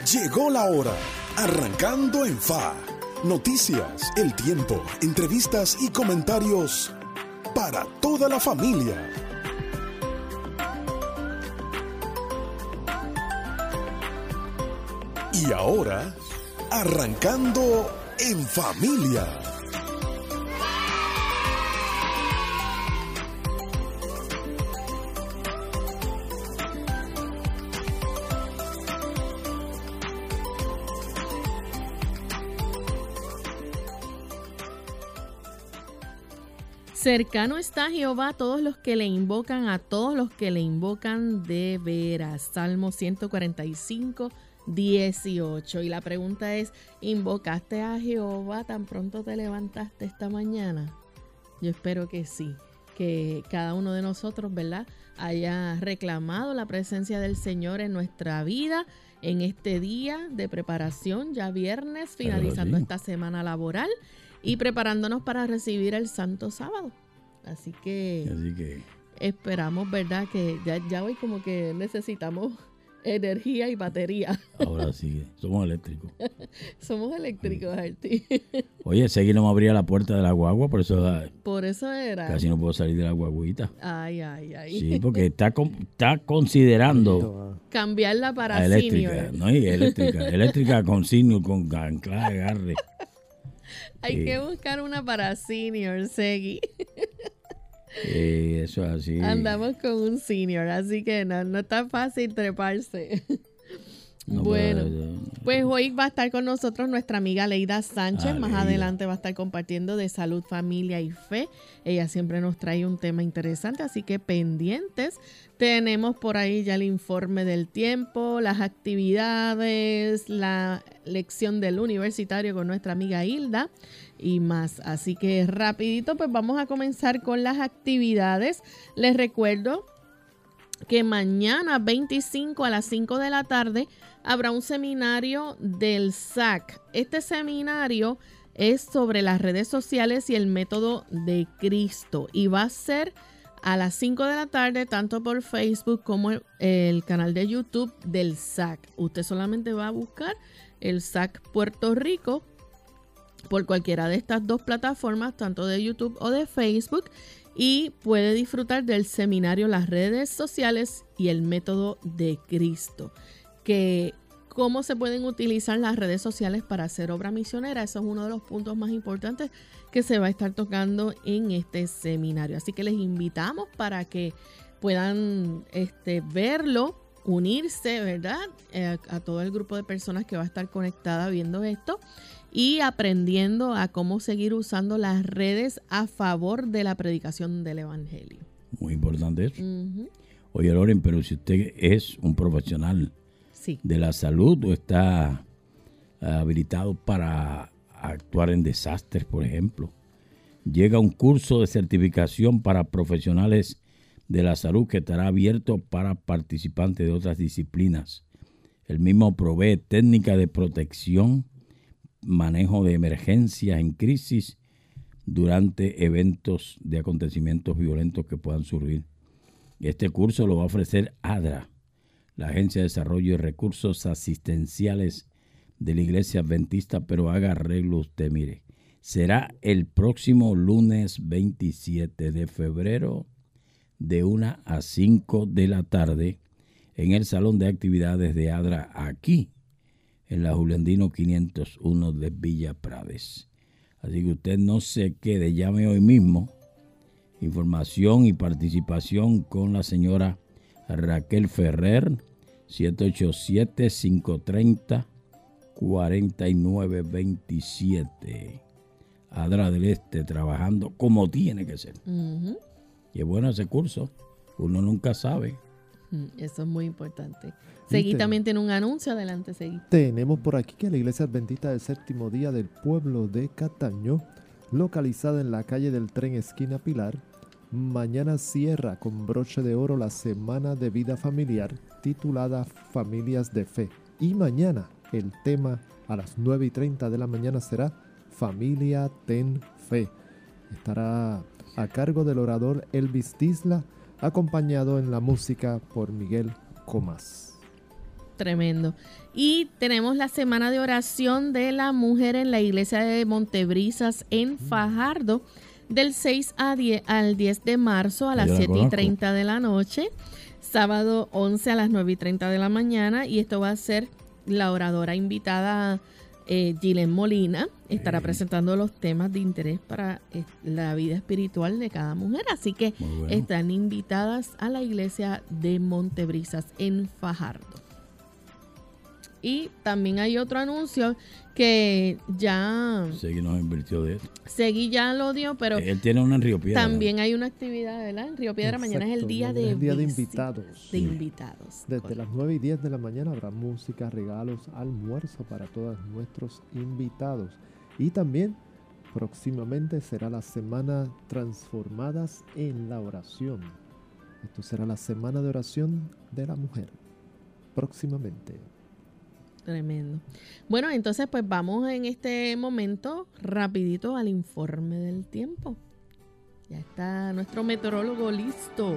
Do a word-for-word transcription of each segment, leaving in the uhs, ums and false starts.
Llegó la hora. Arrancando en F A. Noticias, el tiempo, entrevistas y comentarios para toda la familia. Y ahora, arrancando en familia. Cercano está Jehová a todos los que le invocan, a todos los que le invocan de veras. Salmo ciento cuarenta y cinco, dieciocho. Y la pregunta es, ¿invocaste a Jehová tan pronto te levantaste esta mañana? Yo espero que sí, que cada uno de nosotros, ¿verdad?, haya reclamado la presencia del Señor en nuestra vida en este día de preparación, ya viernes, finalizando esta semana laboral y preparándonos para recibir el Santo Sábado. Así que, Así que esperamos, ¿verdad?, que ya, ya hoy como que necesitamos energía y batería. Ahora sí, somos eléctricos. Somos eléctricos, Arti. Oye, Segui no me abría la puerta de la guagua, por eso Por eso era. Casi no puedo salir de la guaguita. Ay, ay, ay. Sí, porque está, está considerando cambiarla para eléctrica, senior. no, y eléctrica, eléctrica con senior, con anclaje, agarre. Hay sí. que buscar una para senior, Segui. Eh, eso es así. Andamos con un senior, así que no, no está fácil treparse. No, bueno, pero, pues hoy va a estar con nosotros nuestra amiga Leida Sánchez. Ah, Más Leida. adelante va a estar compartiendo de salud, familia y fe. Ella siempre nos trae un tema interesante, así que pendientes. Tenemos por ahí ya el informe del tiempo, las actividades, la lección del universitario con nuestra amiga Hilda y más. Así que rapidito, pues vamos a comenzar con las actividades. Les recuerdo que mañana veinticinco a las cinco de la tarde habrá un seminario del S A C. Este seminario es sobre las redes sociales y el método de Cristo y va a ser a las cinco de la tarde tanto por Facebook como el, el canal de YouTube del S A C. Usted solamente va a buscar el S A C Puerto Rico por cualquiera de estas dos plataformas, tanto de YouTube o de Facebook, y puede disfrutar del seminario Las redes sociales y el método de Cristo. Que cómo se pueden utilizar las redes sociales para hacer obra misionera. Eso es uno de los puntos más importantes que se va a estar tocando en este seminario. Así que les invitamos para que puedan este, verlo, unirse, ¿verdad? Eh, a todo el grupo de personas que va a estar conectada viendo esto y aprendiendo a cómo seguir usando las redes a favor de la predicación del evangelio. Muy importante eso. Uh-huh. Oye, Loren, pero si usted es un profesional sí. de la salud o está habilitado para actuar en desastres, por ejemplo, llega un curso de certificación para profesionales de la salud que estará abierto para participantes de otras disciplinas. El mismo provee técnicas de protección, manejo de emergencias en crisis durante eventos de acontecimientos violentos que puedan surgir. Este curso lo va a ofrecer ADRA, la Agencia de Desarrollo y Recursos Asistenciales de la Iglesia Adventista, pero haga arreglo usted, mire. Será el próximo lunes veintisiete de febrero de una a cinco de la tarde en el Salón de Actividades de ADRA aquí, en la Juliandino quinientos uno de Villa Prades. Así que usted no se quede, llame hoy mismo. Información y participación con la señora Raquel Ferrer, siete ocho siete, cinco tres cero, cuatro nueve dos siete. Adra del Este, trabajando como tiene que ser. Uh-huh. Y es bueno ese curso, uno nunca sabe. Eso es muy importante. Seguí también tiene un anuncio, adelante, Seguí. Tenemos por aquí que la Iglesia Adventista del Séptimo Día del Pueblo de Cataño, localizada en la calle del Tren esquina Pilar, mañana cierra con broche de oro la Semana de Vida Familiar titulada Familias de Fe. Y mañana el tema a las nueve y treinta de la mañana será Familia Ten Fe. Estará a cargo del orador Elvis Tisla, acompañado en la música por Miguel Comas. Tremendo. Y tenemos la semana de oración de la mujer en la iglesia de Montebrisas en Fajardo, del seis a diez, al diez de marzo a las siete y treinta de la noche, sábado once a las nueve y treinta de la mañana, y esto va a ser la oradora invitada eh, Gilén Molina, estará presentando los temas de interés para eh, la vida espiritual de cada mujer, así que bueno, están invitadas a la iglesia de Montebrisas en Fajardo. Y también hay otro anuncio que ya... Segui nos invirtió de eso. Segui ya lo dio, pero... Él tiene una en Río Piedra. También hay una actividad, ¿verdad? En Río Piedra. Exacto, mañana es el día de... el día de invitados. De invitados. Desde correcto. Las nueve y diez de la mañana habrá música, regalos, almuerzo para todos nuestros invitados. Y también próximamente será la semana Transformadas en la Oración. Esto será la semana de oración de la mujer. Próximamente. Tremendo. Bueno, entonces pues vamos en este momento rapidito al informe del tiempo. Ya está nuestro meteorólogo listo.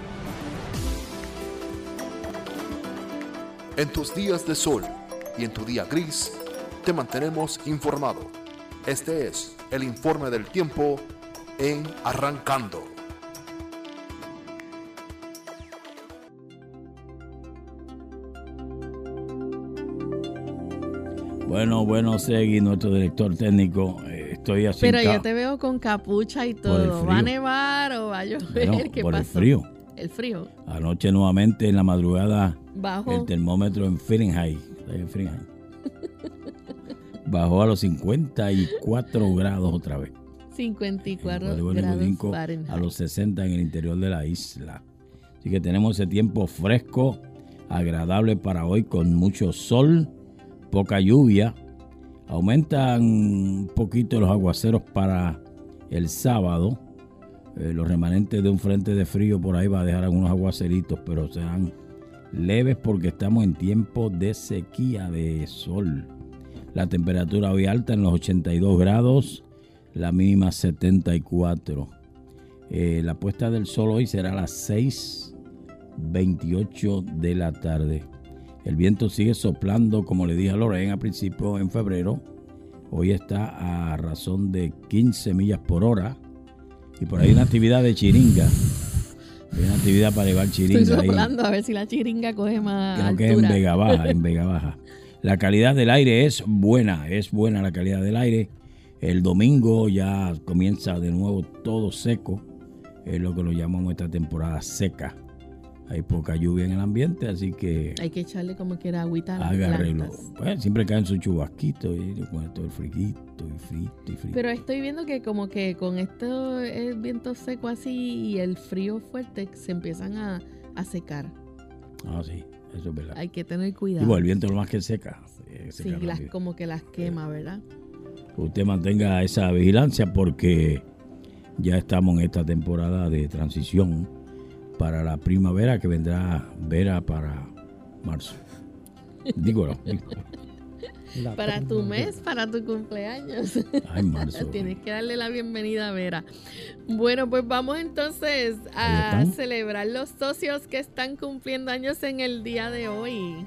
En tus días de sol y en tu día gris, te mantenemos informado. Este es el informe del tiempo en Arrancando. Bueno, bueno, Segui, nuestro director técnico, eh, estoy así. Pero yo te veo con capucha y todo. ¿Va a nevar o va a llover? Bueno, ¿Qué por pasó? el frío. El frío. Anoche nuevamente en la madrugada, Bajo. El termómetro en Fahrenheit, en Fahrenheit bajó a los cincuenta y cuatro grados otra vez. cincuenta y cuatro el grados Fahrenheit. A los sesenta en el interior de la isla. Así que tenemos ese tiempo fresco, agradable para hoy, con mucho sol, poca lluvia. Aumentan un poquito los aguaceros para el sábado. Eh, los remanentes de un frente de frío por ahí va a dejar algunos aguaceritos, pero serán leves porque estamos en tiempo de sequía de sol. La temperatura hoy alta en los ochenta y dos grados, la mínima setenta y cuatro. Eh, la puesta del sol hoy será a las seis veintiocho de la tarde. El viento sigue soplando, como le dije a Lorena al principio, en febrero. Hoy está a razón de quince millas por hora. Y por ahí hay una actividad de chiringa. Hay una actividad para llevar chiringa. Estoy soplando ahí, a ver si la chiringa coge más Creo altura. que es en Vega Baja, en Vega Baja. La calidad del aire es buena, es buena la calidad del aire. El domingo ya comienza de nuevo todo seco. Es lo que lo llamamos esta temporada seca. Hay poca lluvia en el ambiente, así que... Hay que echarle como quiera agüita a las agárrelo. plantas. Bueno, siempre caen sus chubasquitos y con todo el friquito y frito y frito. Pero estoy viendo que como que con esto el viento seco así y el frío fuerte se empiezan a, a secar. Ah, sí, eso es verdad. Hay que tener cuidado. Y bueno, el viento lo más que seca. Eh, seca sí, las, como que las quema, sí. ¿verdad? Usted mantenga esa vigilancia porque ya estamos en esta temporada de transición para la primavera, que vendrá vera para marzo. Digo, no. La para primavera. Tu mes, para tu cumpleaños. Ay, marzo. Tienes que darle la bienvenida a Vera. Bueno, pues vamos entonces a celebrar los socios que están cumpliendo años en el día de hoy.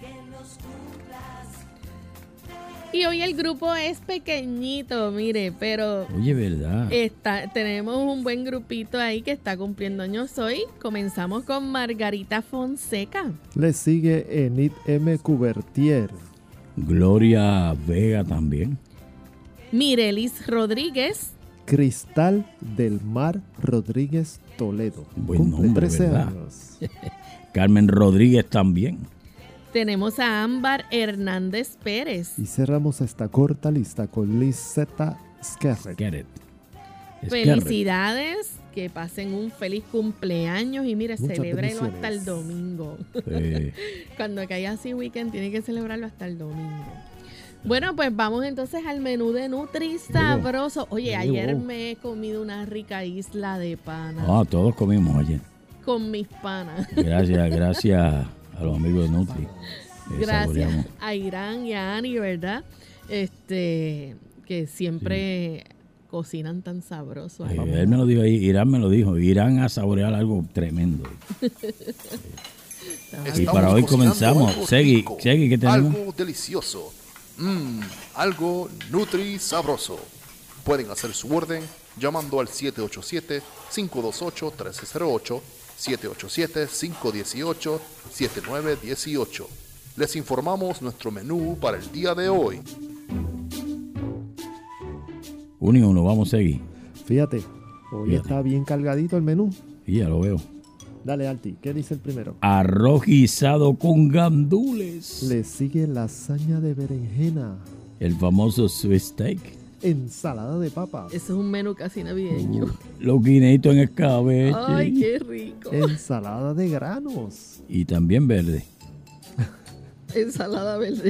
Y hoy el grupo es pequeñito, mire, pero... Oye, ¿verdad? Está, tenemos un buen grupito ahí que está cumpliendo años hoy. Comenzamos con Margarita Fonseca. Le sigue Enid M. Cubertier. Gloria Vega también. Mirelis Rodríguez. Cristal del Mar Rodríguez Toledo. Buen Cumple nombre, trece ¿verdad? Años. Carmen Rodríguez también. Tenemos a Ámbar Hernández Pérez. Y cerramos esta corta lista con Liseta Skerret. Felicidades, que pasen un feliz cumpleaños y mire, celébrelo hasta el domingo. Sí. Cuando caiga así weekend, tiene que celebrarlo hasta el domingo. Bueno, pues vamos entonces al menú de Nutri Sabroso. Oye, Llegó. ayer me he comido una rica isla de pana. Ah, todos comimos ayer. Con mis panas. Gracias, gracias a los amigos de Nutri. Eh, Gracias saboreamos. a Irán y a Ani, ¿verdad? Este, que siempre sí. cocinan tan sabroso. Eh, él me lo dijo ahí, Irán me lo dijo. Irán a saborear algo tremendo. Y para hoy comenzamos. Segui, Segui, ¿qué tenemos? Algo delicioso. Mmm, algo nutri sabroso. Pueden hacer su orden llamando al siete ocho siete, cinco dos ocho, uno tres cero ocho, siete ocho siete, cinco uno ocho, siete nueve uno ocho. Les informamos nuestro menú para el día de hoy. Uno y uno, vamos a seguir. Fíjate, hoy Fíjate. Está bien cargadito el menú. Y ya lo veo. Dale, Alti, ¿qué dice el primero? Arroz guisado con gandules. Le sigue lasaña de berenjena, El famoso sweet steak. ensalada de papa, Eso es un menú casi navideño. Los guineitos en escabeche. Ay, qué rico. ensalada de granos, Y también verde. Ensalada verde.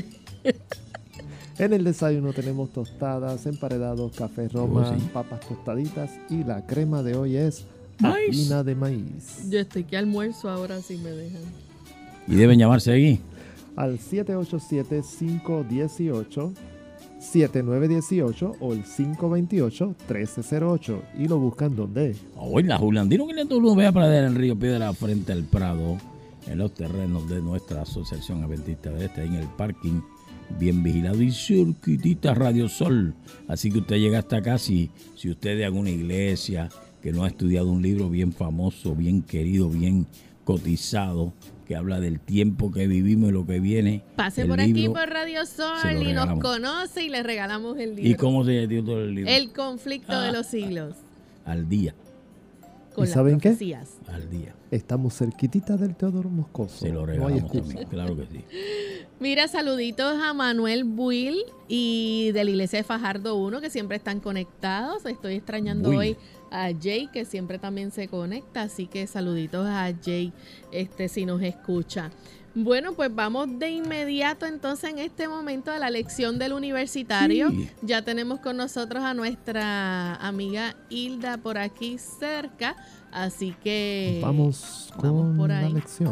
En el desayuno tenemos tostadas, emparedados, café roma, Oh, sí. papas tostaditas y la crema de hoy es Maíz. harina de maíz. Yo estoy que almuerzo ahora si me dejan. Y deben llamarse aquí. Al siete ocho siete, cinco uno ocho, siete nueve uno ocho o el cinco dos ocho, uno tres cero ocho y lo buscan donde. Hoy la Juliandino quinientos uno ve a Pradera en Río Piedra frente al Prado, en los terrenos de nuestra Asociación Adventista del Este, en el parking, bien vigilado y cerquitita Radio Sol. Así que usted llega hasta acá si, si usted es de alguna iglesia que no ha estudiado un libro bien famoso, bien querido, bien cotizado, que habla del tiempo que vivimos y lo que viene. Pase el por aquí libro, por Radio se Sol lo y nos regalamos. conoce y le regalamos el libro. ¿Y cómo se titula el libro? El conflicto de los siglos. Al día, Con ¿Y las saben qué? profecías. al día. Estamos cerquitita del Teodoro Moscoso. Se lo no hay regalamos excusa. también, claro que sí. Mira, saluditos a Manuel Buil y de la iglesia de Fajardo uno, que siempre están conectados. Estoy extrañando Buil. hoy a Jay, que siempre también se conecta. Así que saluditos a Jay, este, si nos escucha. Bueno, pues vamos de inmediato entonces en este momento a la lección del universitario. Sí. Ya tenemos con nosotros a nuestra amiga Hilda por aquí cerca. Así que Vamos con vamos por la ahí. lección.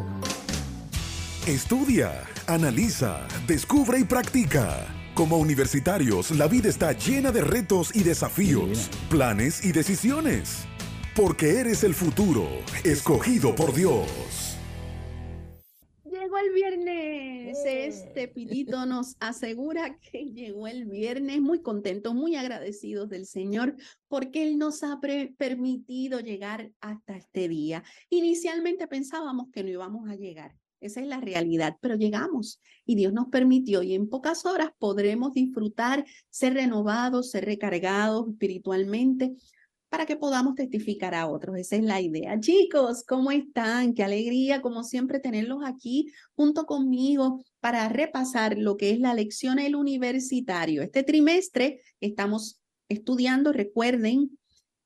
Estudia, analiza, descubre y practica. Como universitarios, la vida está llena de retos y desafíos, planes y decisiones. Porque eres el futuro, escogido por Dios. Llegó el viernes. Este pitito nos asegura que llegó el viernes. Muy contentos, muy agradecidos del Señor porque Él nos ha pre- permitido llegar hasta este día. Inicialmente pensábamos que no íbamos a llegar. Esa es la realidad, pero llegamos y Dios nos permitió y en pocas horas podremos disfrutar, ser renovados, ser recargados espiritualmente para que podamos testificar a otros. Esa es la idea. Chicos, ¿cómo están? Qué alegría, como siempre, tenerlos aquí junto conmigo para repasar lo que es la lección del universitario. Este trimestre estamos estudiando, recuerden,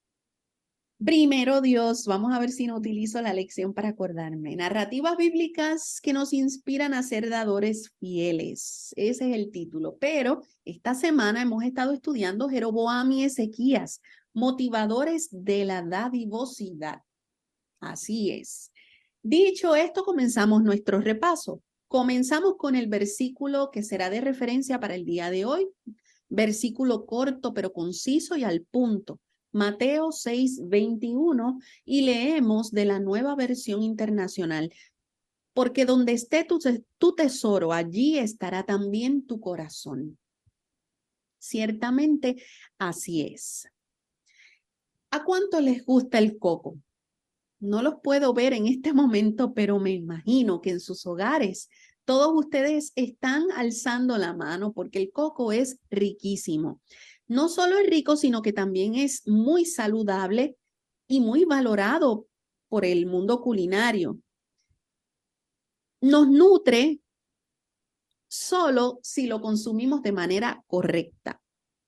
primero Dios, vamos a ver si no utilizo la lección para acordarme. Narrativas bíblicas que nos inspiran a ser dadores fieles. Ese es el título. Pero esta semana hemos estado estudiando Jeroboam y Ezequías, motivadores de la dadivosidad. Así es. Dicho esto, comenzamos nuestro repaso. Comenzamos con el versículo que será de referencia para el día de hoy. Versículo corto pero conciso y al punto. Mateo seis, veintiuno, y leemos de la Nueva Versión Internacional. Porque donde esté tu, tu tesoro, allí estará también tu corazón. Ciertamente, así es. ¿A cuánto les gusta el coco? No los puedo ver en este momento, pero me imagino que en sus hogares todos ustedes están alzando la mano porque el coco es riquísimo. No solo es rico, sino que también es muy saludable y muy valorado por el mundo culinario. Nos nutre solo si lo consumimos de manera correcta.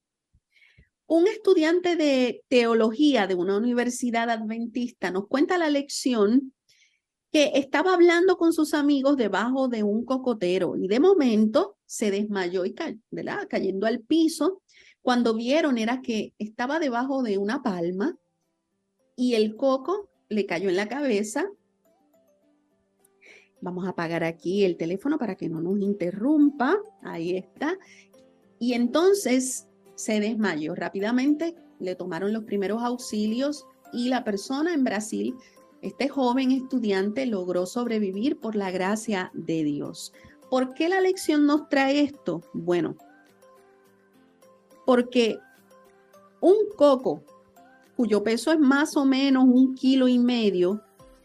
Un estudiante de teología de una universidad adventista nos cuenta la lección que estaba hablando con sus amigos debajo de un cocotero y de momento se desmayó y cayó, ¿verdad? Cayendo al piso. Cuando vieron era que estaba debajo de una palma y el coco le cayó en la cabeza. Vamos a apagar aquí el teléfono para que no nos interrumpa. Ahí está. Y entonces se desmayó rápidamente. Le tomaron los primeros auxilios y la persona en Brasil Este joven estudiante logró sobrevivir por la gracia de Dios. ¿Por qué la lección nos trae esto? Bueno, porque un coco, cuyo peso es más o menos un kilo y medio,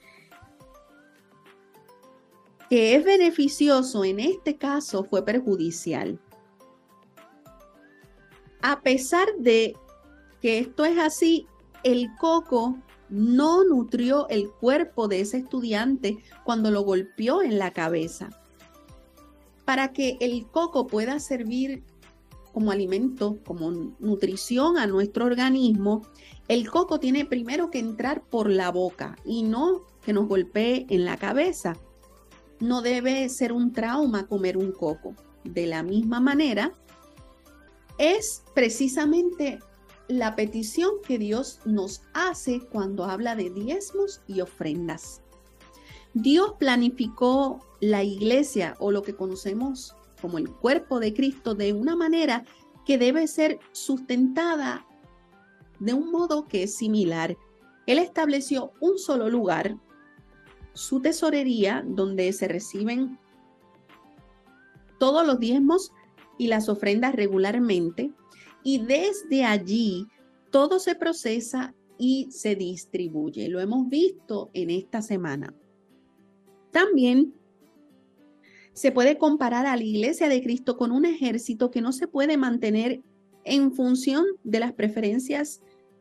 que es beneficioso, en este caso fue perjudicial. A pesar de que esto es así, el coco no nutrió el cuerpo de ese estudiante cuando lo golpeó en la cabeza. Para que el coco pueda servir como alimento, como nutrición a nuestro organismo, el coco tiene primero que entrar por la boca y no que nos golpee en la cabeza. No debe ser un trauma comer un coco. De la misma manera, es precisamente la petición que Dios nos hace cuando habla de diezmos y ofrendas. Dios planificó la iglesia, o lo que conocemos como el cuerpo de Cristo, de una manera que debe ser sustentada de un modo que es similar. Él estableció un solo lugar, su tesorería, donde se reciben todos los diezmos y las ofrendas regularmente, y desde allí todo se procesa y se distribuye. Lo hemos visto en esta semana. También se puede comparar a la iglesia de Cristo con un ejército que no se puede mantener en función de las preferencias.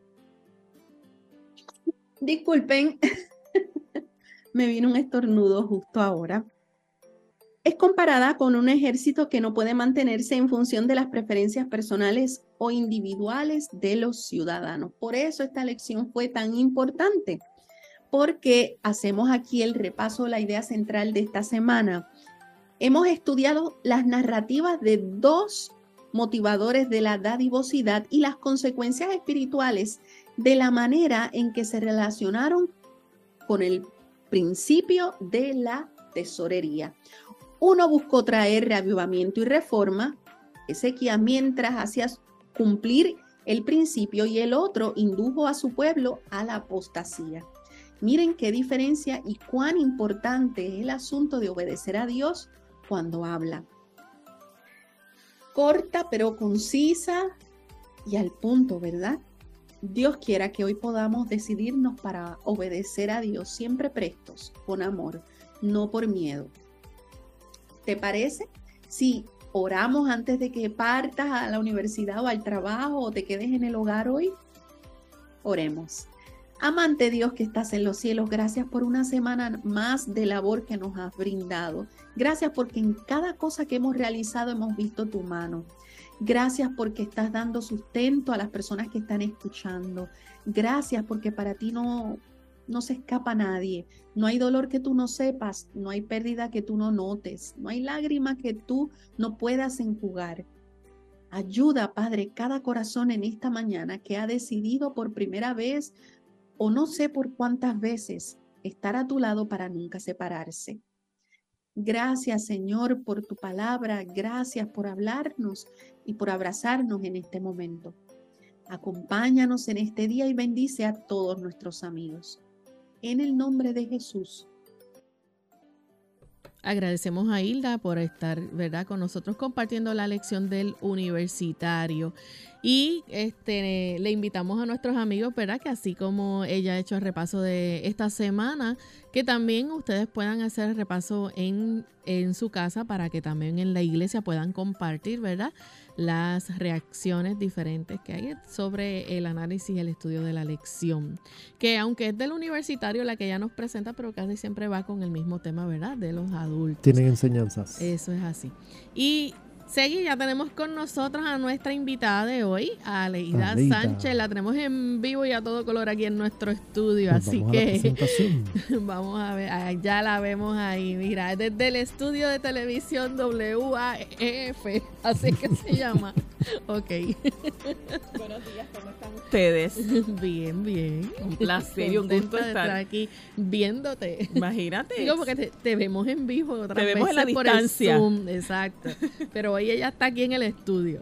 Disculpen, me vino un estornudo justo ahora. Es comparada con un ejército que no puede mantenerse en función de las preferencias personales o individuales de los ciudadanos. Por eso esta lección fue tan importante, porque hacemos aquí el repaso, la idea central de esta semana. Hemos estudiado las narrativas de dos motivadores de la dadivosidad y las consecuencias espirituales de la manera en que se relacionaron con el principio de la tesorería. Uno buscó traer reavivamiento y reforma, Ezequías, mientras hacía cumplir el principio, y el otro indujo a su pueblo a la apostasía. Miren qué diferencia y cuán importante es el asunto de obedecer a Dios cuando habla. Corta pero concisa y al punto, ¿verdad? Dios quiera que hoy podamos decidirnos para obedecer a Dios, siempre prestos, con amor, no por miedo. ¿Te parece? Si oramos antes de que partas a la universidad o al trabajo o te quedes en el hogar hoy, oremos. Amante Dios que estás en los cielos, gracias por una semana más de labor que nos has brindado. Gracias porque en cada cosa que hemos realizado hemos visto tu mano. Gracias porque estás dando sustento a las personas que están escuchando. Gracias porque para ti no, no se escapa nadie. No hay dolor que tú no sepas, no hay pérdida que tú no notes, no hay lágrima que tú no puedas enjugar. Ayuda, Padre, cada corazón en esta mañana que ha decidido por primera vez o no sé por cuántas veces estar a tu lado para nunca separarse. Gracias, Señor, por tu palabra. Gracias por hablarnos y por abrazarnos en este momento. Acompáñanos en este día y bendice a todos nuestros amigos. En el nombre de Jesús. Agradecemos a Hilda por estar, ¿verdad?, con nosotros compartiendo la lección del universitario. Y este, le invitamos a nuestros amigos, ¿verdad?, que así como ella ha hecho el repaso de esta semana, que también ustedes puedan hacer el repaso en, en su casa para que también en la iglesia puedan compartir, ¿verdad?, las reacciones diferentes que hay sobre el análisis y el estudio de la lección. Que aunque es del universitario la que ella nos presenta, pero casi siempre va con el mismo tema, ¿verdad?, de los adultos. Tienen enseñanzas. Eso es así. Y Segui, ya tenemos con nosotros a nuestra invitada de hoy, a Aleida, Aleida Sánchez. La tenemos en vivo y a todo color aquí en nuestro estudio. Pues así vamos que a vamos a ver, ya la vemos ahí. Mira, desde el estudio de televisión W A E F, así que se llama. Ok. Buenos días, ¿cómo están ustedes? Bien, bien. Un placer y un gusto estar. estar aquí viéndote. Imagínate. Digo, porque te, te vemos en vivo. Otras te vemos veces en la por distancia. El Zoom, exacto. Pero hoy ella está aquí en el estudio.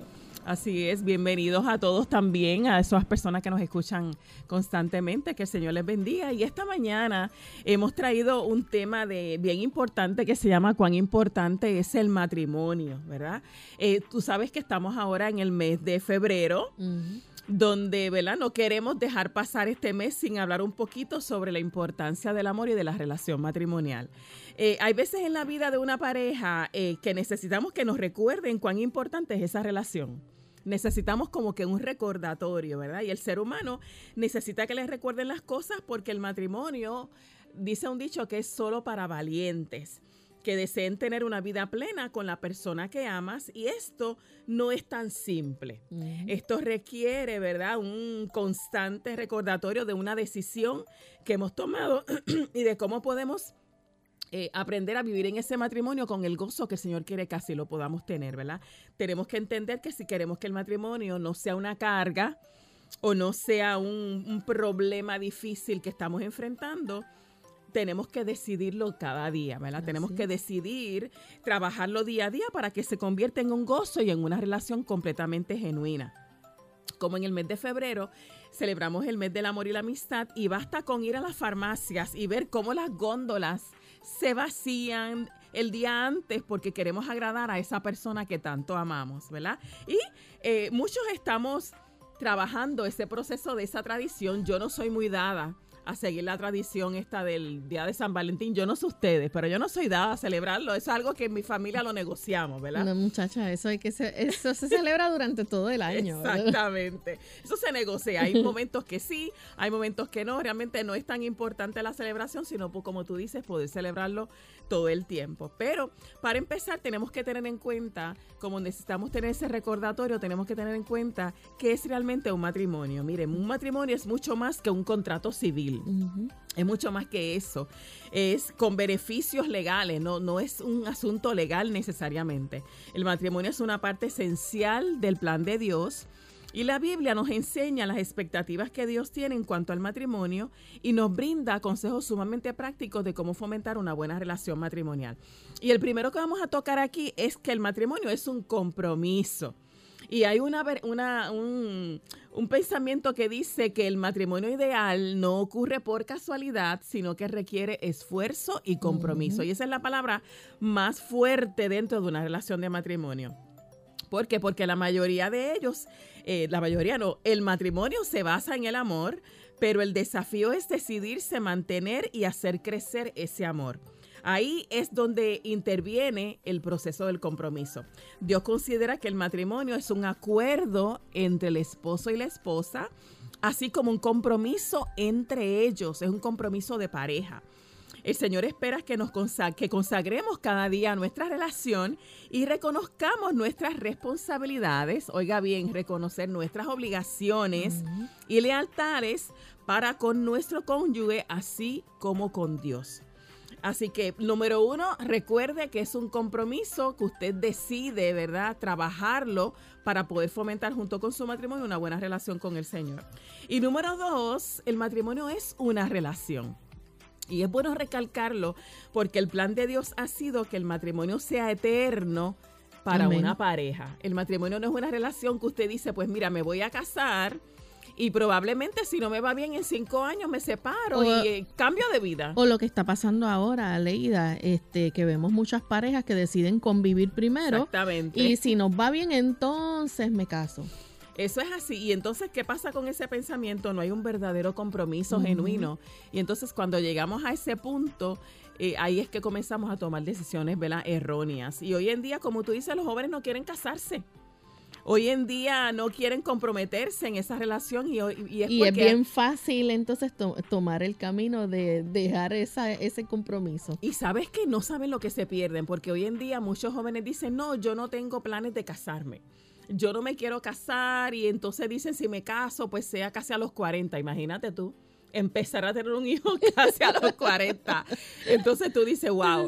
Así es, bienvenidos a todos también, a esas personas que nos escuchan constantemente, que el Señor les bendiga. Y esta mañana hemos traído un tema de bien importante que se llama cuán importante es el matrimonio, ¿verdad? Eh, tú sabes que estamos ahora en el mes de febrero, uh-huh. donde, ¿verdad?, no queremos dejar pasar este mes sin hablar un poquito sobre la importancia del amor y de la relación matrimonial. Eh, hay veces en la vida de una pareja eh, que necesitamos que nos recuerden cuán importante es esa relación. Necesitamos como que un recordatorio, ¿verdad? Y el ser humano necesita que les recuerden las cosas porque el matrimonio, dice un dicho, que es solo para valientes, que deseen tener una vida plena con la persona que amas, y esto no es tan simple. Uh-huh. Esto requiere, ¿verdad?, un constante recordatorio de una decisión que hemos tomado y de cómo podemos Eh, aprender a vivir en ese matrimonio con el gozo que el Señor quiere que así lo podamos tener, ¿verdad? Tenemos que entender que si queremos que el matrimonio no sea una carga o no sea un, un problema difícil que estamos enfrentando, tenemos que decidirlo cada día, ¿verdad? Así. Tenemos que decidir trabajarlo día a día para que se convierta en un gozo y en una relación completamente genuina. Como en el mes de febrero celebramos el mes del amor y la amistad, y basta con ir a las farmacias y ver cómo las góndolas se vacían el día antes porque queremos agradar a esa persona que tanto amamos, ¿verdad? Y eh, muchos estamos trabajando ese proceso de esa tradición. Yo no soy muy dada a seguir la tradición esta del Día de San Valentín. Yo no sé ustedes, pero yo no soy dada a celebrarlo. Es algo que en mi familia lo negociamos, ¿verdad? No, muchacha, eso hay que se, eso se celebra durante todo el año. Exactamente. ¿Verdad? Eso se negocia. Hay momentos que sí, hay momentos que no. Realmente no es tan importante la celebración, sino, pues, como tú dices, poder celebrarlo todo el tiempo. Pero para empezar tenemos que tener en cuenta, como necesitamos tener ese recordatorio, tenemos que tener en cuenta que es realmente un matrimonio. Miren, un matrimonio es mucho más que un contrato civil. Uh-huh. Es mucho más que eso. Es con beneficios legales, no, no es un asunto legal necesariamente. El matrimonio es una parte esencial del plan de Dios, y la Biblia nos enseña las expectativas que Dios tiene en cuanto al matrimonio y nos brinda consejos sumamente prácticos de cómo fomentar una buena relación matrimonial. Y el primero que vamos a tocar aquí es que el matrimonio es un compromiso. Y hay una, una, un, un pensamiento que dice que el matrimonio ideal no ocurre por casualidad, sino que requiere esfuerzo y compromiso. Uh-huh. Y esa es la palabra más fuerte dentro de una relación de matrimonio. ¿Por qué? Porque la mayoría de ellos, eh, la mayoría no, el matrimonio se basa en el amor, pero el desafío es decidirse mantener y hacer crecer ese amor. Ahí es donde interviene el proceso del compromiso. Dios considera que el matrimonio es un acuerdo entre el esposo y la esposa, así como un compromiso entre ellos, es un compromiso de pareja. El Señor espera que nos consag- que consagremos cada día nuestra relación y reconozcamos nuestras responsabilidades, oiga bien, reconocer nuestras obligaciones uh-huh. y lealtades para con nuestro cónyuge, así como con Dios. Así que, número uno, recuerde que es un compromiso que usted decide, ¿verdad?, trabajarlo para poder fomentar junto con su matrimonio una buena relación con el Señor. Y número dos, el matrimonio es una relación. Y es bueno recalcarlo porque el plan de Dios ha sido que el matrimonio sea eterno para Amén. Una pareja. El matrimonio no es una relación que usted dice, pues mira, me voy a casar y probablemente si no me va bien en cinco años me separo o, y eh, cambio de vida. O lo que está pasando ahora, Aleida, este, que vemos muchas parejas que deciden convivir primero. Exactamente. Y si nos va bien, entonces me caso. Eso es así. Y entonces, ¿qué pasa con ese pensamiento? No hay un verdadero compromiso uh-huh. genuino. Y entonces, cuando llegamos a ese punto, eh, ahí es que comenzamos a tomar decisiones, ¿verdad?, erróneas. Y hoy en día, como tú dices, los jóvenes no quieren casarse. Hoy en día no quieren comprometerse en esa relación y, y es y porque... es bien fácil entonces to- tomar el camino de dejar esa, ese compromiso. Y sabes que no saben lo que se pierden, porque hoy en día muchos jóvenes dicen, no, yo no tengo planes de casarme. Yo no me quiero casar, y entonces dicen, si me caso, pues sea casi a los cuarenta. Imagínate tú, empezar a tener un hijo casi a los cuarenta. Entonces tú dices, wow.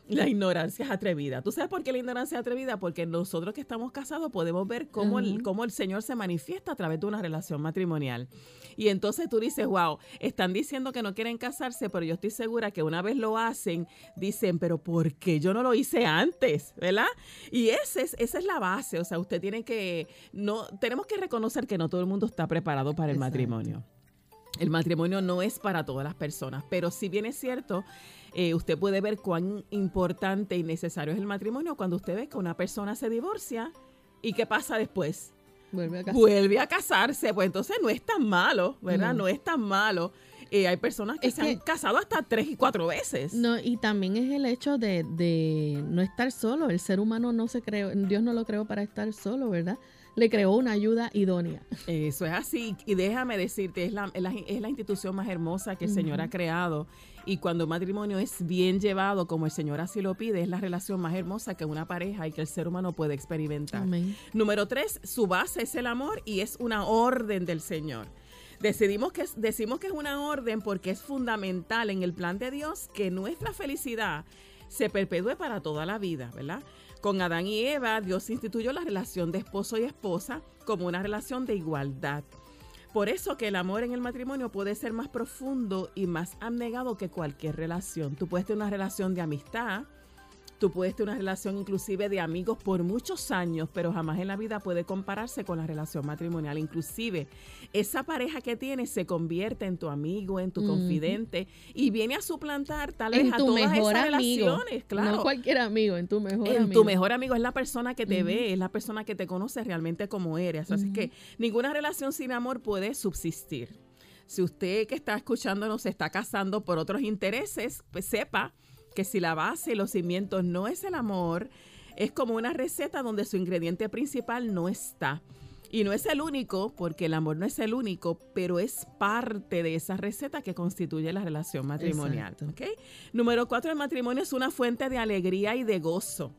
La ignorancia es atrevida. ¿Tú sabes por qué la ignorancia es atrevida? Porque nosotros que estamos casados podemos ver cómo, uh-huh. el, cómo el Señor se manifiesta a través de una relación matrimonial. Y entonces tú dices, wow, están diciendo que no quieren casarse, pero yo estoy segura que una vez lo hacen, dicen, pero ¿por qué yo no lo hice antes? ¿Verdad? Y ese es, esa es la base. O sea, usted tiene que, no, tenemos que reconocer que no todo el mundo está preparado para el Exacto. matrimonio. El matrimonio no es para todas las personas, pero si bien es cierto, eh, usted puede ver cuán importante y necesario es el matrimonio cuando usted ve que una persona se divorcia y ¿qué pasa después? Vuelve a casarse. Vuelve a casarse, pues entonces no es tan malo, ¿verdad? No, no es tan malo. Eh, hay personas que es se que, han casado hasta tres y cuatro veces. No, y también es el hecho de, de no estar solo. El ser humano no se creó, Dios no lo creó para estar solo, ¿verdad? Le creó una ayuda idónea. Eso es así. Y déjame decirte, es la, es la, es la institución más hermosa que el uh-huh. Señor ha creado. Y cuando un matrimonio es bien llevado, como el Señor así lo pide, es la relación más hermosa que una pareja y que el ser humano puede experimentar. Amén. Número tres, su base es el amor y es una orden del Señor. Decidimos que, decimos que es una orden porque es fundamental en el plan de Dios que nuestra felicidad se perpetúe para toda la vida, ¿verdad? Con Adán y Eva, Dios instituyó la relación de esposo y esposa como una relación de igualdad. Por eso que el amor en el matrimonio puede ser más profundo y más abnegado que cualquier relación. Tú puedes tener una relación de amistad, tú puedes tener una relación inclusive de amigos por muchos años, pero jamás en la vida puede compararse con la relación matrimonial. Inclusive, esa pareja que tienes se convierte en tu amigo, en tu uh-huh. confidente y viene a suplantar tal vez en a tu todas mejor esas amigo. relaciones. Claro. No cualquier amigo, en tu mejor en amigo. tu mejor amigo es la persona que te uh-huh. ve, es la persona que te conoce realmente como eres. Así uh-huh. que ninguna relación sin amor puede subsistir. Si usted que está escuchándonos se está casando por otros intereses, pues sepa que si la base y los cimientos no es el amor, es como una receta donde su ingrediente principal no está. Y no es el único, porque el amor no es el único, pero es parte de esa receta que constituye la relación matrimonial. ¿Okay? Número cuatro, el matrimonio es una fuente de alegría y de gozo.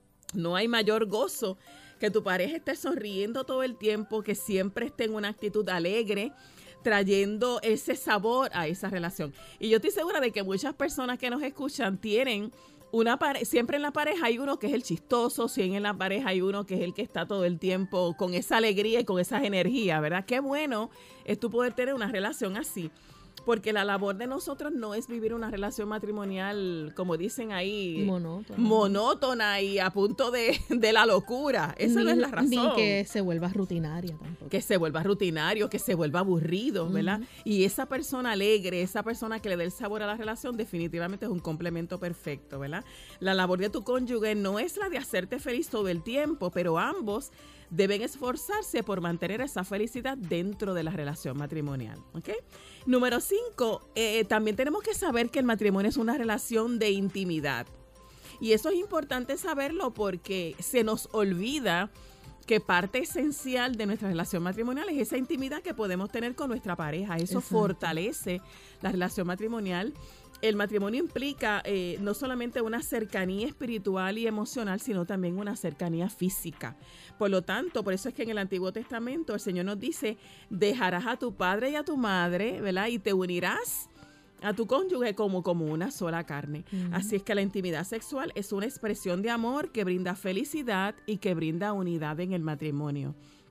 No hay mayor gozo que tu pareja esté sonriendo todo el tiempo, que siempre esté en una actitud alegre, trayendo ese sabor a esa relación. Y yo estoy segura de que muchas personas que nos escuchan tienen una pareja, siempre en la pareja hay uno que es el chistoso, siempre en la pareja hay uno que es el que está todo el tiempo con esa alegría y con esas energías, ¿verdad? Qué bueno es tú poder tener una relación así. Porque la labor de nosotros no es vivir una relación matrimonial, como dicen ahí, monótona, monótona y a punto de, de la locura. Esa ni, no es la razón. Ni que se vuelva rutinaria tampoco. Que se vuelva rutinario, que se vuelva aburrido, ¿verdad? Uh-huh. Y esa persona alegre, esa persona que le dé el sabor a la relación, definitivamente es un complemento perfecto, ¿verdad? La labor de tu cónyuge no es la de hacerte feliz todo el tiempo, pero ambos deben esforzarse por mantener esa felicidad dentro de la relación matrimonial, ¿ok? Número cinco, eh, también tenemos que saber que el matrimonio es una relación de intimidad. Y eso es importante saberlo porque se nos olvida que parte esencial de nuestra relación matrimonial es esa intimidad que podemos tener con nuestra pareja. Eso Exacto. fortalece la relación matrimonial. El matrimonio implica eh, no solamente una cercanía espiritual y emocional, sino también una cercanía física. Por lo tanto, por eso es que en el Antiguo Testamento el Señor nos dice, dejarás a tu padre y a tu madre, ¿verdad? Y te unirás a tu cónyuge como, como una sola carne. Uh-huh. Así es que la intimidad sexual es una expresión de amor que brinda felicidad y que brinda unidad en el matrimonio.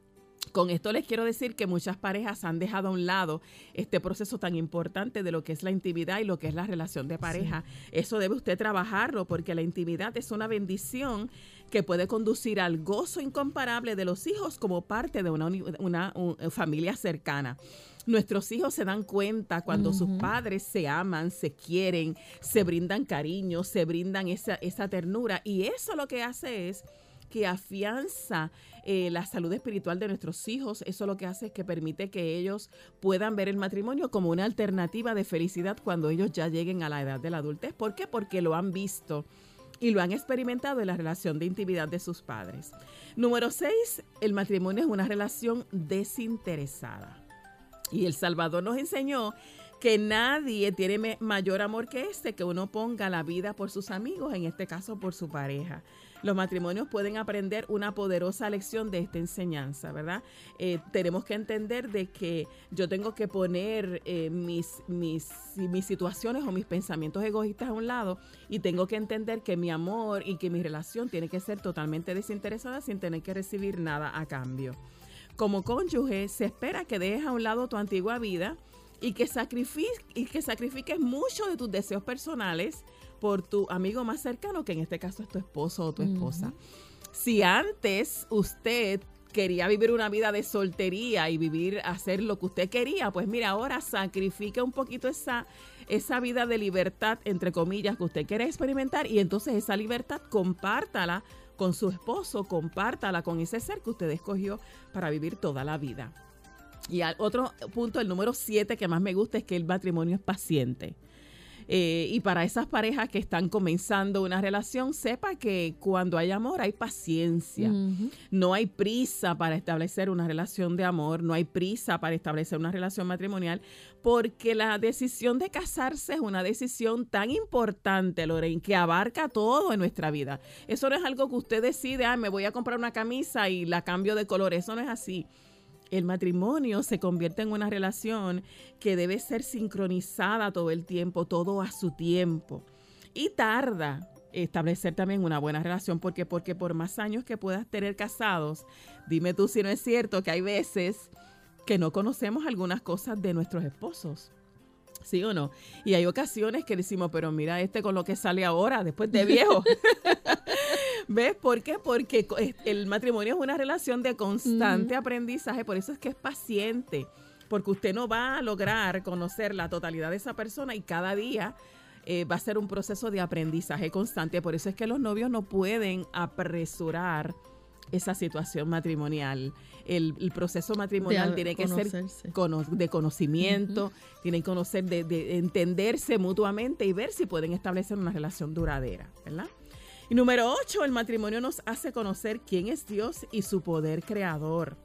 Con esto les quiero decir que muchas parejas han dejado a un lado este proceso tan importante de lo que es la intimidad y lo que es la relación de pareja. Sí. Eso debe usted trabajarlo porque la intimidad es una bendición que puede conducir al gozo incomparable de los hijos como parte de una, una, una familia cercana. Nuestros hijos se dan cuenta cuando uh-huh. sus padres se aman, se quieren, se brindan cariño, se brindan esa, esa ternura y eso lo que hace es que afianza eh, la salud espiritual de nuestros hijos. Eso lo que hace es que permite que ellos puedan ver el matrimonio como una alternativa de felicidad cuando ellos ya lleguen a la edad de la adultez. ¿Por qué? Porque lo han visto y lo han experimentado en la relación de intimidad de sus padres. Número seis, el matrimonio es una relación desinteresada. Y el Salvador nos enseñó que que nadie tiene me- mayor amor que este, que uno ponga la vida por sus amigos, en este caso por su pareja. Los matrimonios pueden aprender una poderosa lección de esta enseñanza, ¿verdad? Eh, tenemos que entender de que yo tengo que poner eh, mis, mis, mis situaciones o mis pensamientos egoístas a un lado y tengo que entender que mi amor y que mi relación tiene que ser totalmente desinteresada sin tener que recibir nada a cambio. Como cónyuge, se espera que dejes a un lado tu antigua vida y que, sacrific- y que sacrifiques mucho de tus deseos personales por tu amigo más cercano, que en este caso es tu esposo o tu esposa. Uh-huh. Si antes usted quería vivir una vida de soltería y vivir, hacer lo que usted quería, pues mira, ahora sacrifique un poquito esa, esa vida de libertad, entre comillas, que usted quiere experimentar, y entonces esa libertad compártala con su esposo, compártala con ese ser que usted escogió para vivir toda la vida. Y al otro punto, el número siete, que más me gusta, es que el matrimonio es paciente. Eh, y para esas parejas que están comenzando una relación, sepa que cuando hay amor hay paciencia. Uh-huh. No hay prisa para establecer una relación de amor, no hay prisa para establecer una relación matrimonial, porque la decisión de casarse es una decisión tan importante, Lorraine, que abarca todo en nuestra vida. Eso no es algo que usted decide, ah, me voy a comprar una camisa y la cambio de color. Eso no es así. El matrimonio se convierte en una relación que debe ser sincronizada todo el tiempo, todo a su tiempo. Y tarda establecer también una buena relación, porque, porque por más años que puedas tener casados, dime tú si no es cierto que hay veces que no conocemos algunas cosas de nuestros esposos. ¿Sí o no? Y hay ocasiones que decimos, pero mira este con lo que sale ahora, después de viejo. ¿Ves por qué? Porque el matrimonio es una relación de constante uh-huh. aprendizaje, por eso es que es paciente, porque usted no va a lograr conocer la totalidad de esa persona y cada día eh, va a ser un proceso de aprendizaje constante. Por eso es que los novios no pueden apresurar esa situación matrimonial. El, el proceso matrimonial tiene que ser cono- de conocimiento, uh-huh. tienen que conocer, de, de entenderse mutuamente y ver si pueden establecer una relación duradera, ¿verdad? Y número ocho, el matrimonio nos hace conocer quién es Dios y su poder creador.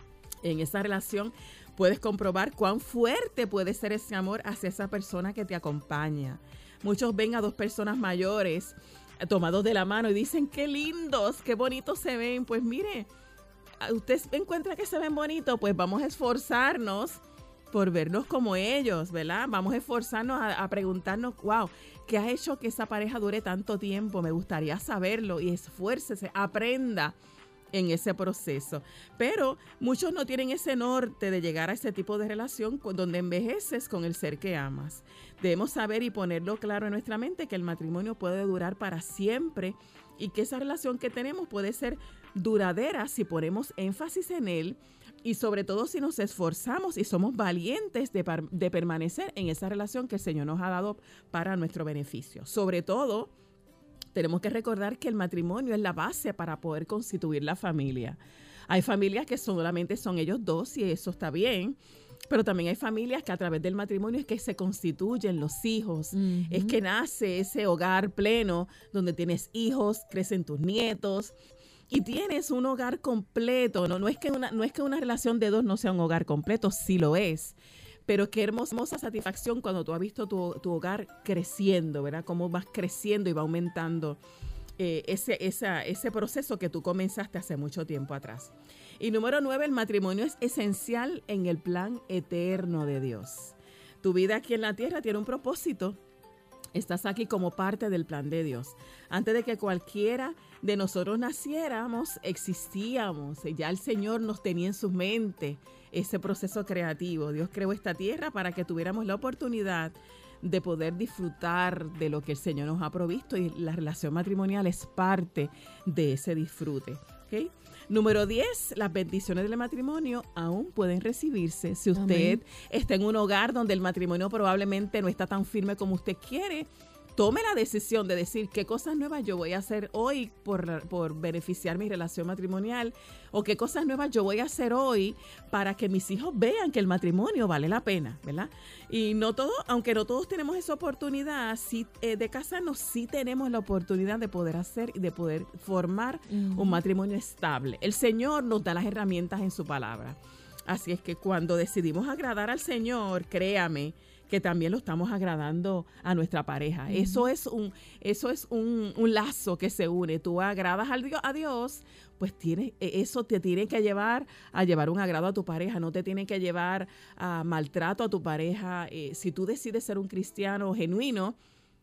En esa relación puedes comprobar cuán fuerte puede ser ese amor hacia esa persona que te acompaña. Muchos ven a dos personas mayores tomados de la mano y dicen, qué lindos, qué bonitos se ven. Pues mire, usted encuentra que se ven bonitos, pues vamos a esforzarnos por vernos como ellos, ¿verdad? Vamos a esforzarnos a, a preguntarnos, wow, ¿qué ha hecho que esa pareja dure tanto tiempo? Me gustaría saberlo, y esfuércese, aprenda en ese proceso. Pero muchos no tienen ese norte de llegar a ese tipo de relación donde envejeces con el ser que amas. Debemos saber y ponerlo claro en nuestra mente que el matrimonio puede durar para siempre y que esa relación que tenemos puede ser duradera si ponemos énfasis en él y sobre todo si nos esforzamos y somos valientes de, par- de permanecer en esa relación que el Señor nos ha dado para nuestro beneficio. Sobre todo, tenemos que recordar que el matrimonio es la base para poder constituir la familia. Hay familias que solamente son ellos dos y eso está bien, pero también hay familias que a través del matrimonio es que se constituyen los hijos, uh-huh. es que nace ese hogar pleno donde tienes hijos, crecen tus nietos y tienes un hogar completo. No, no es que una, no es que una relación de dos no sea un hogar completo, sí lo es. Pero qué hermosa, hermosa satisfacción cuando tú has visto tu, tu hogar creciendo, ¿verdad? Cómo vas creciendo y va aumentando eh, ese, esa, ese proceso que tú comenzaste hace mucho tiempo atrás. Y número nueve, el matrimonio es esencial en el plan eterno de Dios. Tu vida aquí en la tierra tiene un propósito. Estás aquí como parte del plan de Dios. Antes de que cualquiera de nosotros naciéramos, existíamos. Ya el Señor nos tenía en su mente ese proceso creativo. Dios creó esta tierra para que tuviéramos la oportunidad de poder disfrutar de lo que el Señor nos ha provisto, y la relación matrimonial es parte de ese disfrute. ¿Okay? Número diez, las bendiciones del matrimonio aún pueden recibirse. Si usted Amén. Está en un hogar donde el matrimonio probablemente no está tan firme como usted quiere, tome la decisión de decir qué cosas nuevas yo voy a hacer hoy por, por beneficiar mi relación matrimonial, o qué cosas nuevas yo voy a hacer hoy para que mis hijos vean que el matrimonio vale la pena, ¿verdad? Y no todo, aunque no todos tenemos esa oportunidad sí, eh, de casarnos, sí tenemos la oportunidad de poder hacer y de poder formar uh-huh. un matrimonio estable. El Señor nos da las herramientas en su palabra. Así es que cuando decidimos agradar al Señor, créame que también lo estamos agradando a nuestra pareja. Uh-huh. Eso es un, eso es un, un lazo que se une. Tú agradas al Dios, a Dios, pues tiene, eso te tiene que llevar a llevar un agrado a tu pareja, no te tiene que llevar a maltrato a tu pareja. Eh, si tú decides ser un cristiano genuino,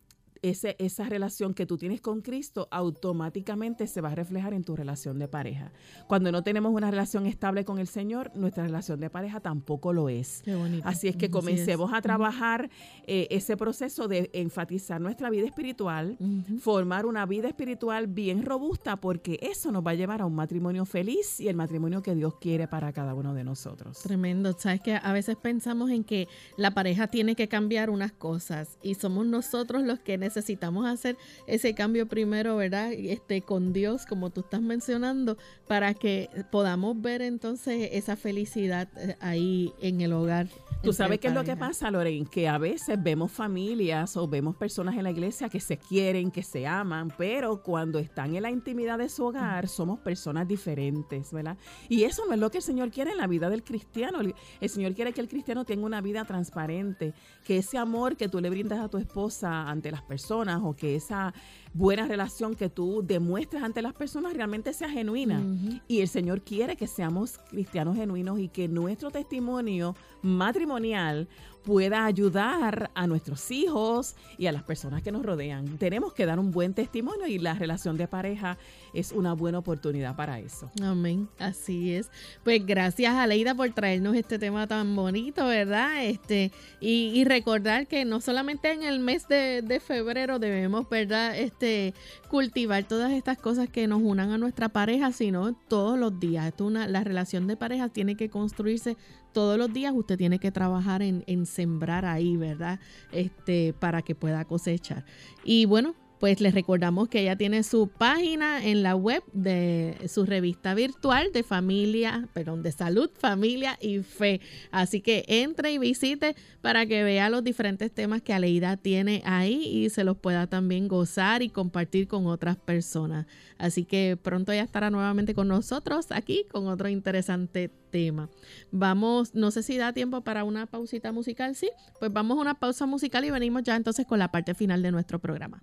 Ese, esa relación que tú tienes con Cristo automáticamente se va a reflejar en tu relación de pareja. Cuando no tenemos una relación estable con el Señor, nuestra relación de pareja tampoco lo es. Qué bonito. Así es que comencemos Así es. a trabajar eh, ese proceso de enfatizar nuestra vida espiritual, uh-huh. formar una vida espiritual bien robusta, porque eso nos va a llevar a un matrimonio feliz y el matrimonio que Dios quiere para cada uno de nosotros. Tremendo. Sabes que a veces pensamos en que la pareja tiene que cambiar unas cosas y somos nosotros los que necesitamos necesitamos hacer ese cambio primero, ¿verdad? Este, con Dios, como tú estás mencionando, para que podamos ver entonces esa felicidad ahí en el hogar. Tú sabes qué es lo que pasa, Lorraine, que a veces vemos familias o vemos personas en la iglesia que se quieren, que se aman, pero cuando están en la intimidad de su hogar somos personas diferentes, ¿verdad? Y eso no es lo que el Señor quiere en la vida del cristiano. El, el Señor quiere que el cristiano tenga una vida transparente, que ese amor que tú le brindas a tu esposa ante las personas o que esa buena relación que tú demuestras ante las personas realmente sea genuina. Uh-huh. Y el Señor quiere que seamos cristianos genuinos y que nuestro testimonio matrimonial pueda ayudar a nuestros hijos y a las personas que nos rodean. Tenemos que dar un buen testimonio y la relación de pareja es una buena oportunidad para eso. Amén, así es. Pues gracias, Aleida, por traernos este tema tan bonito, ¿verdad? Este y, y recordar que no solamente en el mes de, de febrero debemos, ¿verdad? Este cultivar todas estas cosas que nos unan a nuestra pareja, sino todos los días. Esto una, la relación de pareja tiene que construirse todos los días. Usted tiene que trabajar en, en sembrar ahí, ¿verdad? Este, para que pueda cosechar. Y bueno, pues les recordamos que ella tiene su página en la web de su revista virtual de familia, perdón, de salud, familia y fe. Así que entre y visite para que vea los diferentes temas que Aleida tiene ahí y se los pueda también gozar y compartir con otras personas. Así que pronto ella estará nuevamente con nosotros aquí con otro interesante tema. Vamos, no sé si da tiempo para una pausita musical, ¿sí? Pues vamos a una pausa musical y venimos ya entonces con la parte final de nuestro programa.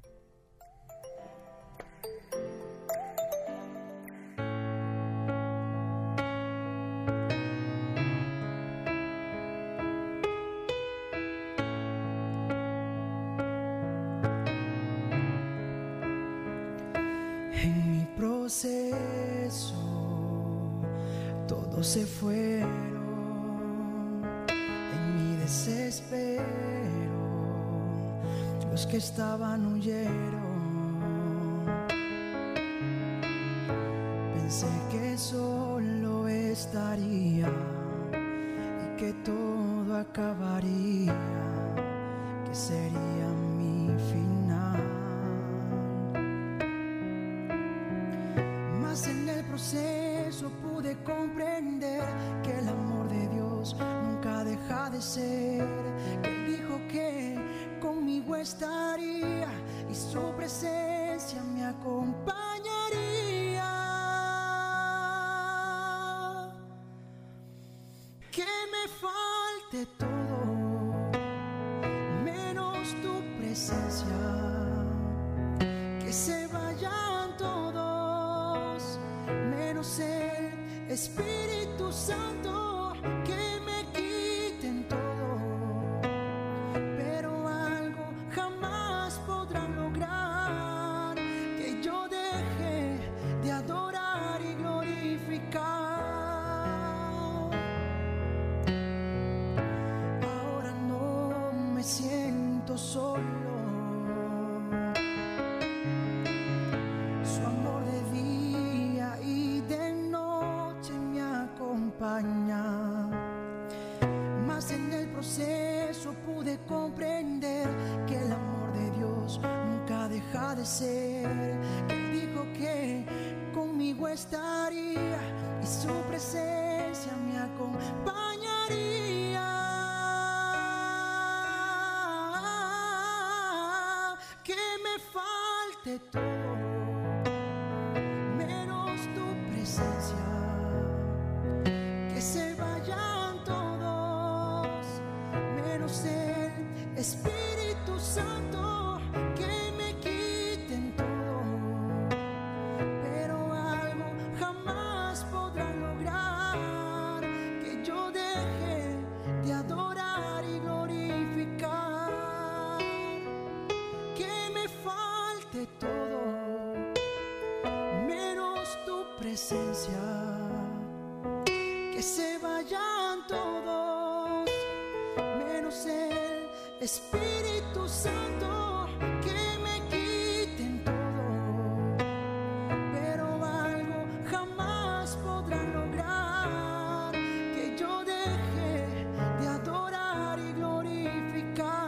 Proceso, todos se fueron en mi desespero, los que estaban huyeron. Pensé que solo estaría y que todo acabaría, que sería mi final. En el proceso pude comprender que el amor de Dios nunca deja de ser, que Él dijo que conmigo estaría y su presencia me acompañaría. Que me falte todo menos tu presencia, que se vayan todos menos el Espíritu Santo, que me quiten todo, pero algo jamás podrán lograr, que yo deje de adorar y glorificar. Ahora no me siento solo, su amor de día y de noche me acompaña. Mas en el proceso pude comprender que el amor de Dios nunca deja de ser, que Él dijo que conmigo estaría y su presencia me acompañaría. Que me falte todo menos tu presencia, que se vayan todos menos el presencia. Que se vayan todos, menos el Espíritu Santo, que me quiten todo, pero algo jamás podrán lograr, que yo deje de adorar y glorificar.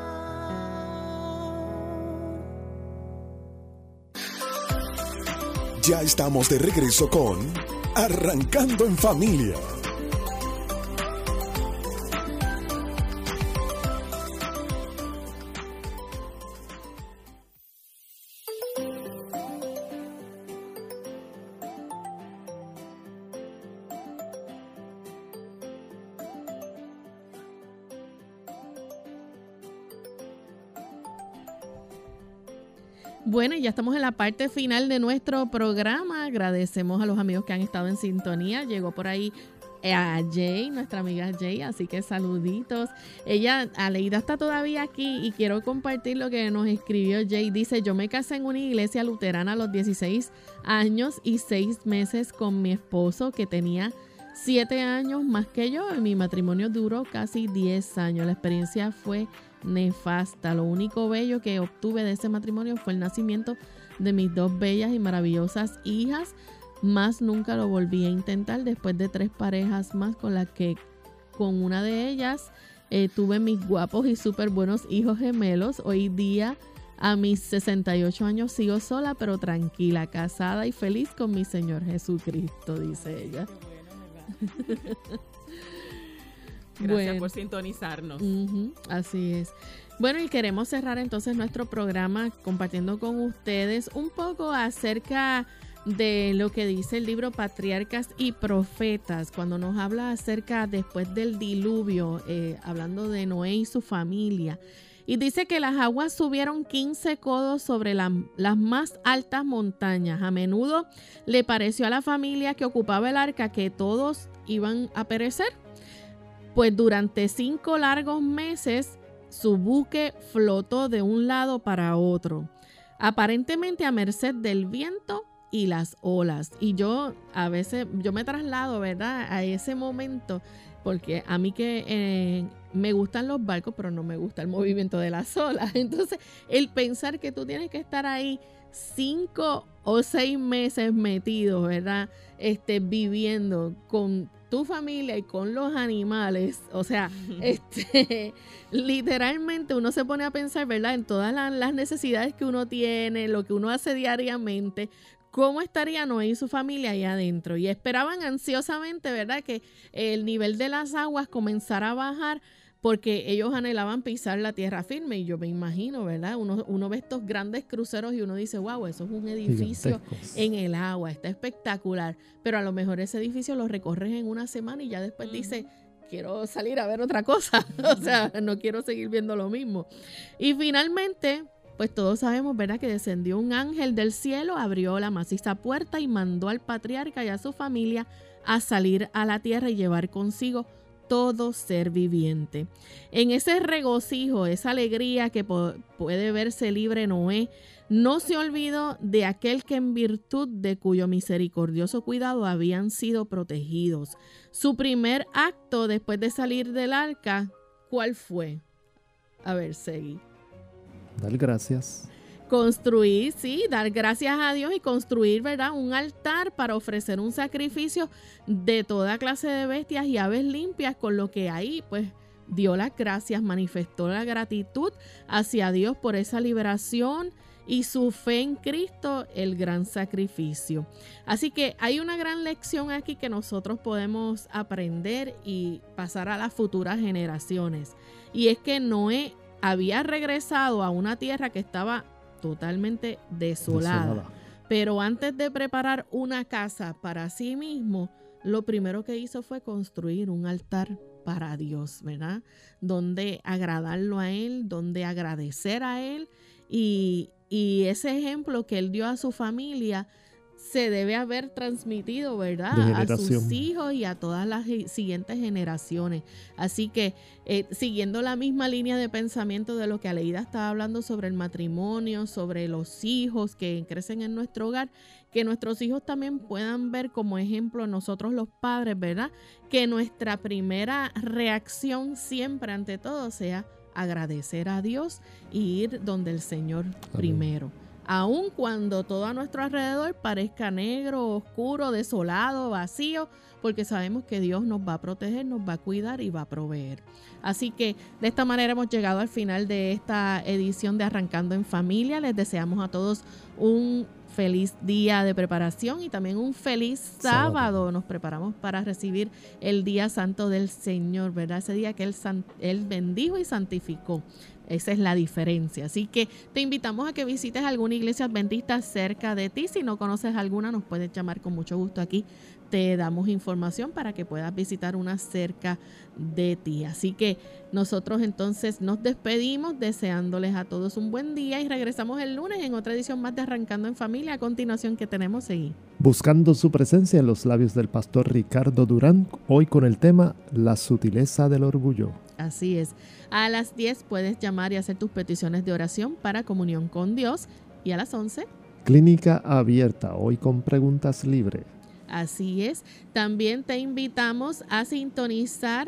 Ya estamos de regreso con Arrancando en Familia. Bueno, ya estamos en la parte final de nuestro programa. Agradecemos a los amigos que han estado en sintonía. Llegó por ahí a Jay, nuestra amiga Jay, así que saluditos. Ella, Aleida está todavía aquí y quiero compartir lo que nos escribió Jay. Dice, yo me casé en una iglesia luterana a los dieciséis años y seis meses con mi esposo, que tenía siete años más que yo, y mi matrimonio duró casi diez años. La experiencia fue nefasta. Lo único bello que obtuve de ese matrimonio fue el nacimiento de mis dos bellas y maravillosas hijas. Más nunca lo volví a intentar después de tres parejas más, con las que con una de ellas eh, tuve mis guapos y súper buenos hijos gemelos. Hoy día, a mis sesenta y ocho años, sigo sola pero tranquila, casada y feliz con mi Señor Jesucristo, dice ella. Gracias bueno, por sintonizarnos. Uh-huh, así es. Bueno, y queremos cerrar entonces nuestro programa compartiendo con ustedes un poco acerca de lo que dice el libro Patriarcas y Profetas, cuando nos habla acerca después del diluvio, eh, hablando de Noé y su familia. Y dice que las aguas subieron quince codos sobre la, las más altas montañas. A menudo le pareció a la familia que ocupaba el arca que todos iban a perecer, pues durante cinco largos meses su buque flotó de un lado para otro, aparentemente a merced del viento y las olas. Y yo a veces, yo me traslado, ¿verdad?, a ese momento, porque a mí que eh, me gustan los barcos, pero no me gusta el movimiento de las olas. Entonces, el pensar que tú tienes que estar ahí cinco o seis meses metido, ¿verdad?, este, viviendo con tu familia y con los animales, o sea, este, literalmente uno se pone a pensar, ¿verdad?, en todas las, las necesidades que uno tiene, lo que uno hace diariamente. ¿Cómo estaría Noé y su familia ahí adentro? Y esperaban ansiosamente, ¿verdad?, que el nivel de las aguas comenzara a bajar, porque ellos anhelaban pisar la tierra firme. Y yo me imagino, ¿verdad?, uno, uno ve estos grandes cruceros y uno dice, wow, eso es un edificio en el agua, está espectacular. Pero a lo mejor ese edificio lo recorres en una semana y ya después uh-huh. dice, quiero salir a ver otra cosa. O sea, no quiero seguir viendo lo mismo. Y finalmente, pues todos sabemos, ¿verdad?, que descendió un ángel del cielo, abrió la maciza puerta y mandó al patriarca y a su familia a salir a la tierra y llevar consigo todo ser viviente. En ese regocijo, esa alegría que po- puede verse libre Noé, no se olvidó de aquel que en virtud de cuyo misericordioso cuidado habían sido protegidos. Su primer acto después de salir del arca, ¿cuál fue? A ver, seguí. Dar gracias. Construir, sí, dar gracias a Dios y construir, ¿verdad?, un altar para ofrecer un sacrificio de toda clase de bestias y aves limpias, con lo que ahí, pues, dio las gracias, manifestó la gratitud hacia Dios por esa liberación y su fe en Cristo, el gran sacrificio. Así que hay una gran lección aquí que nosotros podemos aprender y pasar a las futuras generaciones. Y es que Noé había regresado a una tierra que estaba totalmente desolada. desolada. Pero antes de preparar una casa para sí mismo, lo primero que hizo fue construir un altar para Dios, ¿verdad?, donde agradarlo a Él, donde agradecer a Él. Y, y ese ejemplo que Él dio a su familia se debe haber transmitido, ¿verdad?, De a generación. sus hijos y a todas las ge- siguientes generaciones. Así que, eh, siguiendo la misma línea de pensamiento de lo que Aleida estaba hablando sobre el matrimonio, sobre los hijos que crecen en nuestro hogar, que nuestros hijos también puedan ver como ejemplo nosotros los padres, ¿verdad?, que nuestra primera reacción siempre ante todo sea agradecer a Dios y ir donde el Señor primero. Aun cuando todo a nuestro alrededor parezca negro, oscuro, desolado, vacío, porque sabemos que Dios nos va a proteger, nos va a cuidar y va a proveer. Así que de esta manera hemos llegado al final de esta edición de Arrancando en Familia. Les deseamos a todos un feliz día de preparación y también un feliz sábado. sábado. Nos preparamos para recibir el día santo del Señor, ¿verdad? Ese día que Él, san- Él bendijo y santificó. Esa es la diferencia. Así que te invitamos a que visites alguna iglesia adventista cerca de ti. Si no conoces alguna, nos puedes llamar con mucho gusto aquí. Te damos información para que puedas visitar una cerca de ti. Así que nosotros entonces nos despedimos deseándoles a todos un buen día y regresamos el lunes en otra edición más de Arrancando en Familia. A continuación, ¿qué tenemos seguir? Buscando su presencia en los labios del pastor Ricardo Durán, hoy con el tema La sutileza del orgullo. Así es. A las diez puedes llamar y hacer tus peticiones de oración para comunión con Dios. Y a las once, Clínica abierta, hoy con preguntas libres. así es. También te invitamos a sintonizar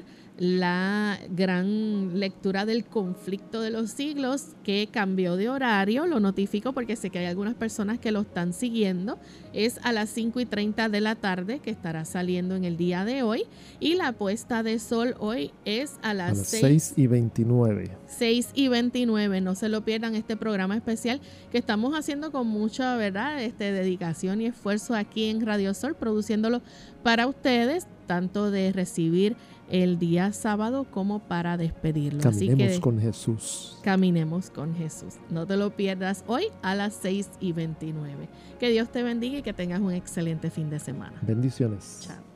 la gran lectura del conflicto de los siglos, que cambió de horario. Lo notifico porque sé que hay algunas personas que lo están siguiendo. Es a las cinco y treinta de la tarde que estará saliendo en el día de hoy. Y la puesta de sol hoy es a las, A las seis seis y veintinueve. seis y veintinueve. No se lo pierdan, este programa especial que estamos haciendo con mucha, ¿verdad?, este, dedicación y esfuerzo aquí en Radio Sol, produciéndolo para ustedes, tanto de recibir el día sábado como para despedirlo. Caminemos Así que con Jesús. caminemos con Jesús. No te lo pierdas hoy a las seis y veintinueve. Que Dios te bendiga y que tengas un excelente fin de semana. Bendiciones. Chao.